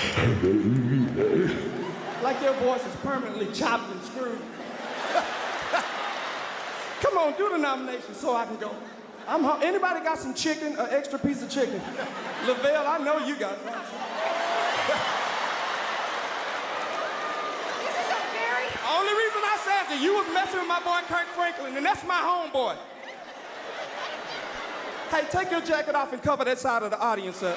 Like your voice is permanently chopped and screwed. Come on, do the nomination so I can go. Anybody got some chicken, an extra piece of chicken? Lavelle, I know you got some. This is a very... Only reason I said that you was messing with my boy Kirk Franklin, and that's my homeboy. Hey, take your jacket off and cover that side of the audience up.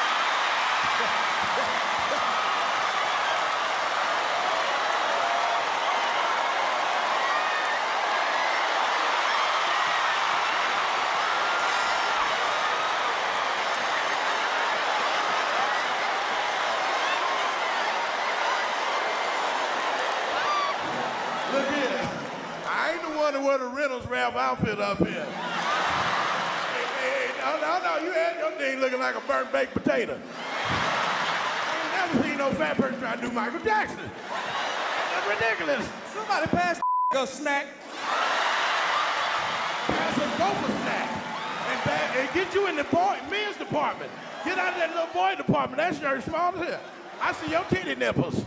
Look here, I ain't the one that wear the Reynolds Wrap outfit up here. Hey, no, you had your thing looking like a burnt baked potato. I ain't never seen no fat person try to do Michael Jackson. That's ridiculous. Somebody pass a snack. Pass us both a snack. And get you in the men's department. Get out of that little boy department. That shirt's small as hell. I see your titty nipples.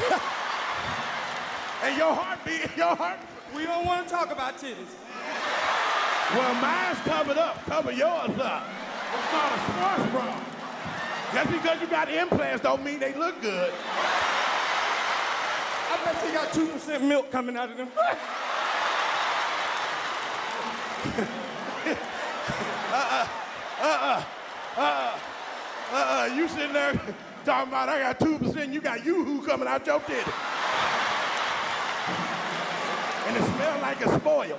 And your heartbeat, We don't want to talk about titties. Well, mine's covered up. Cover yours up. It's called a sports bra. Just because you got implants don't mean they look good. I bet you got 2% milk coming out of them. You sitting there talking about I got 2%, you got yoo-hoo coming out your titty. And it smells like it's spoiled.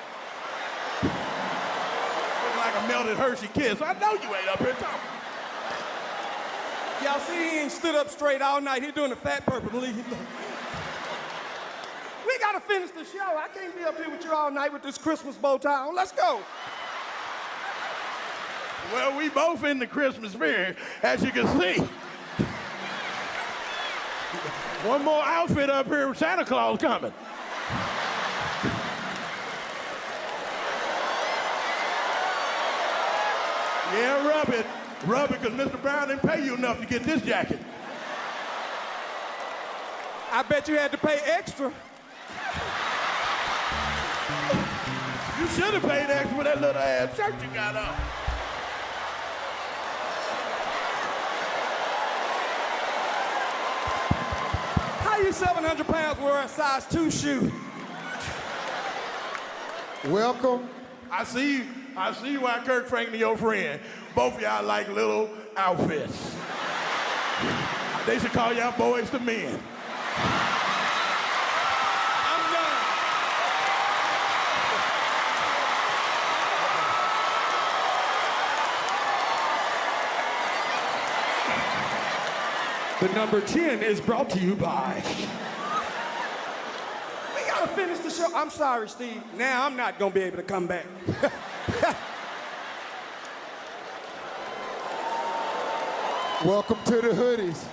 Looking like a melted Hershey Kiss. I know you ain't up here talking. Y'all see he ain't stood up straight all night. He doing the fat purple lead. We gotta finish the show. I can't be up here with you all night with this Christmas bow tie on. Let's go. Well, we both in the Christmas spirit, as you can see. One more outfit up here with Santa Claus coming. Yeah, rub it. Rub it, because Mr. Brown didn't pay you enough to get this jacket. I bet you had to pay extra. You should have paid extra for that little ass shirt you got on. How you 700 pounds wearing a size 2 shoe? Welcome. I see why Kirk Franklin your friend. Both of y'all like little outfits. They should call y'all boys to men. I'm done. The number 10 is brought to you by... We gotta finish the show. I'm sorry, Steve. Now I'm not gonna be able to come back. Welcome to the hoodies.